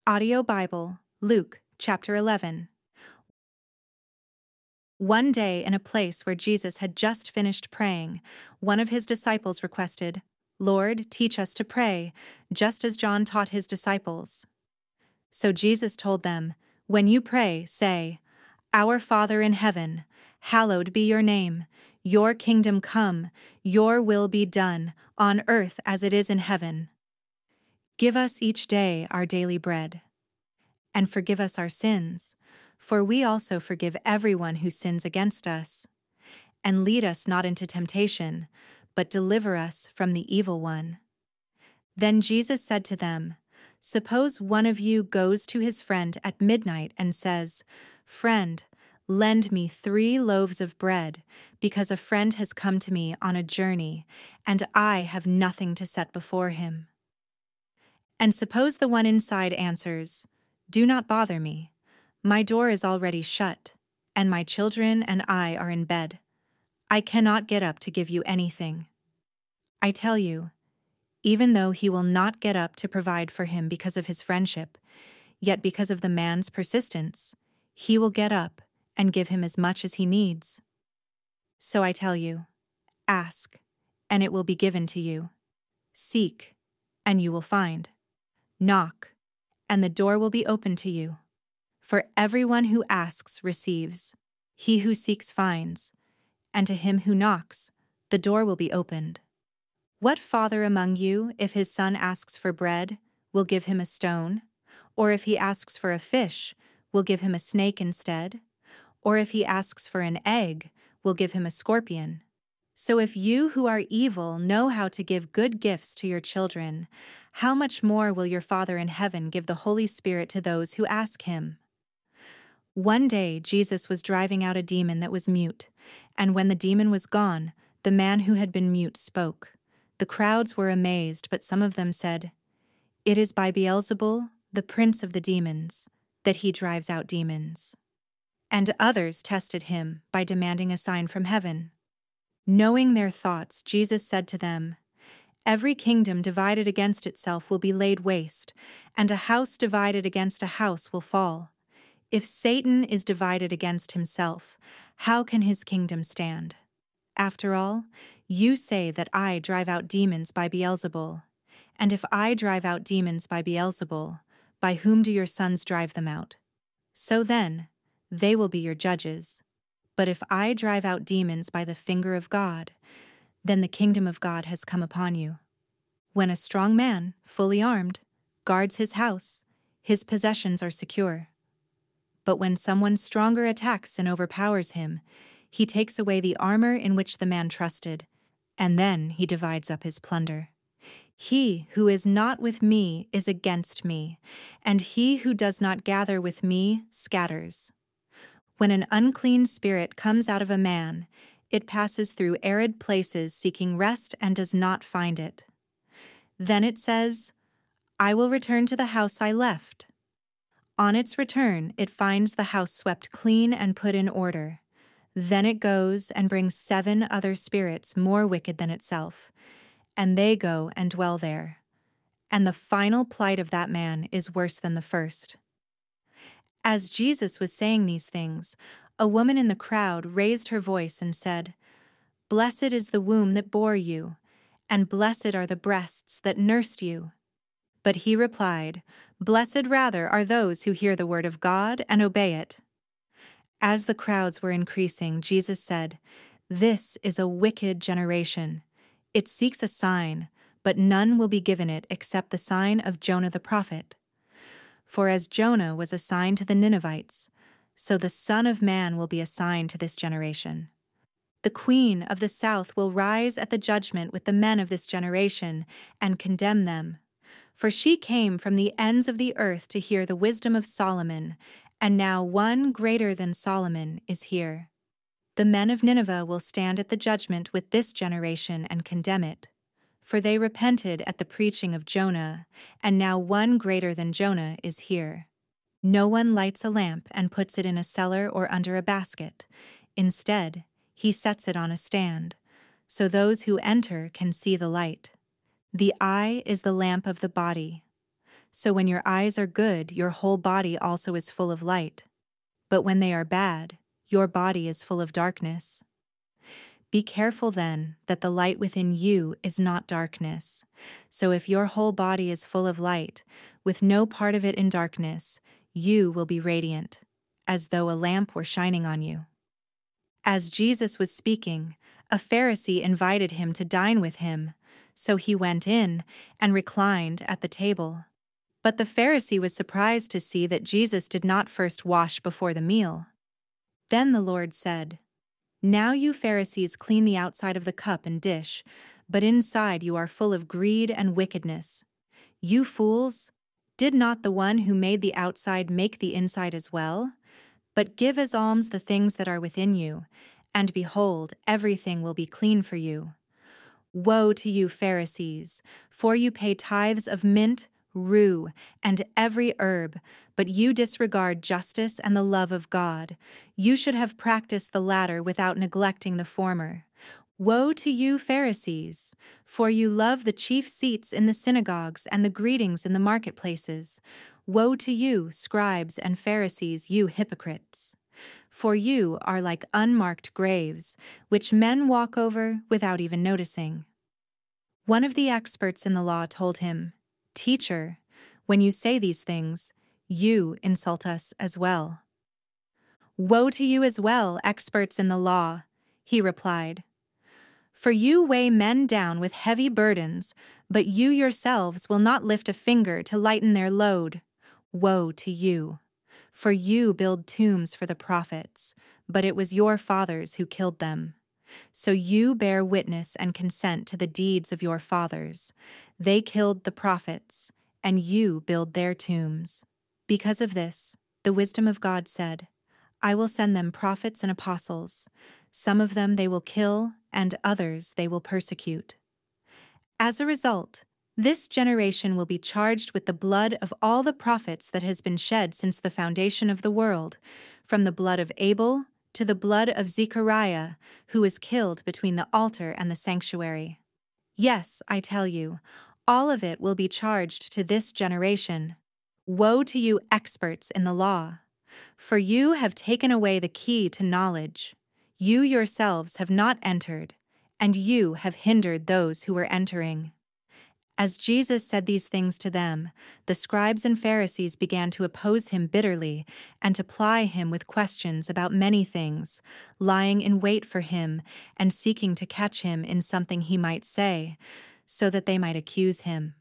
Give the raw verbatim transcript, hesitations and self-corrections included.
Audio Bible, Luke chapter eleven. One day, in a place where Jesus had just finished praying, one of his disciples requested, "Lord, teach us to pray, just as John taught his disciples." So Jesus told them, "When you pray, say, 'Our Father in heaven, hallowed be your name. Your kingdom come, your will be done, on earth as it is in heaven. Give us each day our daily bread. And forgive us our sins, for we also forgive everyone who sins against us. And lead us not into temptation, but deliver us from the evil one." Then Jesus said to them, "Suppose one of you goes to his friend at midnight and says, 'Friend, lend me three loaves of bread, because a friend has come to me on a journey, and I have nothing to set before him.' And suppose the one inside answers, 'Do not bother me. My door is already shut, and my children and I are in bed. I cannot get up to give you anything.' I tell you, even though he will not get up to provide for him because of his friendship, yet because of the man's persistence, he will get up and give him as much as he needs. So I tell you, ask, and it will be given to you. Seek, and you will find. Knock, and the door will be opened to you. For everyone who asks receives, he who seeks finds, and to him who knocks, the door will be opened. What father among you, if his son asks for bread, will give him a stone? Or if he asks for a fish, will give him a snake instead? Or if he asks for an egg, will give him a scorpion? So if you who are evil know how to give good gifts to your children, how much more will your Father in heaven give the Holy Spirit to those who ask him?" One day Jesus was driving out a demon that was mute, and when the demon was gone, the man who had been mute spoke. The crowds were amazed, but some of them said, "It is by Beelzebul, the prince of the demons, that he drives out demons." And others tested him by demanding a sign from heaven. Knowing their thoughts, Jesus said to them, "Every kingdom divided against itself will be laid waste, and a house divided against a house will fall. If Satan is divided against himself, how can his kingdom stand? After all, you say that I drive out demons by Beelzebul. And if I drive out demons by Beelzebul, by whom do your sons drive them out? So then, they will be your judges. But if I drive out demons by the finger of God, then the kingdom of God has come upon you. When a strong man, fully armed, guards his house, his possessions are secure. But when someone stronger attacks and overpowers him, he takes away the armor in which the man trusted, and then he divides up his plunder. He who is not with me is against me, and he who does not gather with me scatters. When an unclean spirit comes out of a man, it passes through arid places seeking rest and does not find it. Then it says, 'I will return to the house I left.' On its return, it finds the house swept clean and put in order. Then it goes and brings seven other spirits more wicked than itself, and they go and dwell there. And the final plight of that man is worse than the first." As Jesus was saying these things, a woman in the crowd raised her voice and said, "Blessed is the womb that bore you, and blessed are the breasts that nursed you." But he replied, "Blessed rather are those who hear the word of God and obey it." As the crowds were increasing, Jesus said, "This is a wicked generation. It seeks a sign, but none will be given it except the sign of Jonah the prophet. For as Jonah was a sign to the Ninevites, so the Son of Man will be a sign to this generation. The queen of the south will rise at the judgment with the men of this generation and condemn them. For she came from the ends of the earth to hear the wisdom of Solomon, and now one greater than Solomon is here. The men of Nineveh will stand at the judgment with this generation and condemn it. For they repented at the preaching of Jonah, and now one greater than Jonah is here. No one lights a lamp and puts it in a cellar or under a basket. Instead, he sets it on a stand, so those who enter can see the light. The eye is the lamp of the body. So when your eyes are good, your whole body also is full of light. But when they are bad, your body is full of darkness. Be careful then that the light within you is not darkness. So if your whole body is full of light, with no part of it in darkness, you will be radiant, as though a lamp were shining on you. As Jesus was speaking, a Pharisee invited him to dine with him, so he went in and reclined at the table. But the Pharisee was surprised to see that Jesus did not first wash before the meal. Then the Lord said, "Now you Pharisees clean the outside of the cup and dish, but inside you are full of greed and wickedness. You fools, did not the one who made the outside make the inside as well? But give as alms the things that are within you, and behold, everything will be clean for you. Woe to you, Pharisees, for you pay tithes of mint, rue, and every herb, but you disregard justice and the love of God. You should have practiced the latter without neglecting the former. Woe to you, Pharisees, for you love the chief seats in the synagogues and the greetings in the marketplaces. Woe to you, scribes and Pharisees, you hypocrites! For you are like unmarked graves, which men walk over without even noticing." One of the experts in the law told him, "Teacher, when you say these things, you insult us as well." "Woe to you as well, experts in the law," he replied. "For you weigh men down with heavy burdens, but you yourselves will not lift a finger to lighten their load. Woe to you! For you build tombs for the prophets, but it was your fathers who killed them. So you bear witness and consent to the deeds of your fathers. They killed the prophets, and you build their tombs. Because of this, the wisdom of God said, 'I will send them prophets and apostles. Some of them they will kill, and others they will persecute.' As a result, this generation will be charged with the blood of all the prophets that has been shed since the foundation of the world, from the blood of Abel to the blood of Zechariah, who was killed between the altar and the sanctuary. Yes, I tell you, all of it will be charged to this generation. Woe to you, experts in the law! For you have taken away the key to knowledge. You yourselves have not entered, and you have hindered those who were entering." As Jesus said these things to them, the scribes and Pharisees began to oppose him bitterly and to ply him with questions about many things, lying in wait for him and seeking to catch him in something he might say, so that they might accuse him.